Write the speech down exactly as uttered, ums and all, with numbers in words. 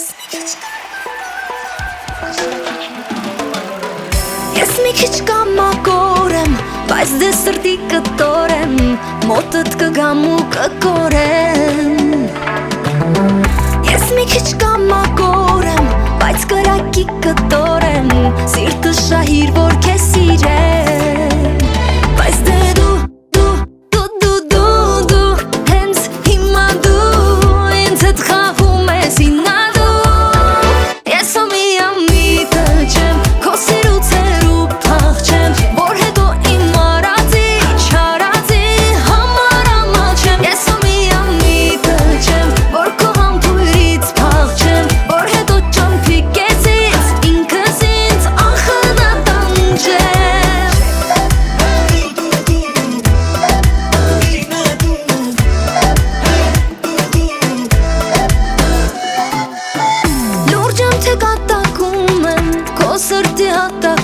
Ես մի քիչ կամակորեմ, բայց դե սրտի կտորեմ, մոտդ կգամ ու կկորեմ։ Ես մի քիչ կամակորեմ, բայց կրակի կտորեմ, սիրտը շահիր, որ քեզ սիրեմ։ Բայց դե դու, դու, դու, դու, դու, դու, հենց հիմա դու ինձ հետ խաղում ես ինադու։ Ես ու մի ամիտը չեմ, քո սիրուցերու փախչեմ, որ հետո իմ արածի, չարածի համար ամալ չեմ։ Ես ու մի ամիտը չեմ, որ քո համբույրից փախչեմ, որ հետո ճամփի կեսից ինքս ինձ անխնա տանջեմ։ Լուրջ եմ թե կատակում եմ, քո սրտի հատակ